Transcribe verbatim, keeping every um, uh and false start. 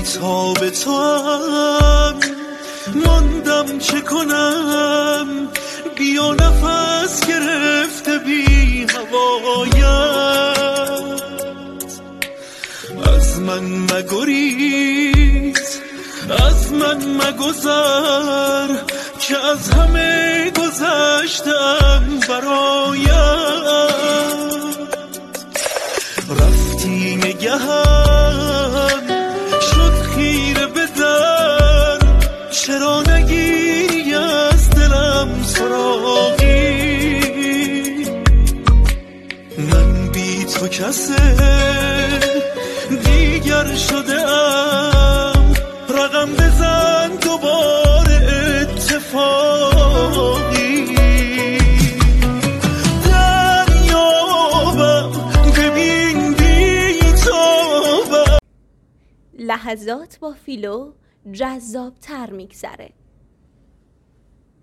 بی‌تاب تو هم ماندم، چه کنم بیا نفس گرفته بی هوایت. از من مگریز، از من مگذر که از همه گذشتم برایت. رفتی نگهم شد خیره به در، چرا نگیری از دلم سراغی؟ من بی تو کسه دیگر شده ام، رقم بزن دوباره اتفاقی. دریابم ببین بی تابم. لحظات با فیلو جذاب تر میگذره.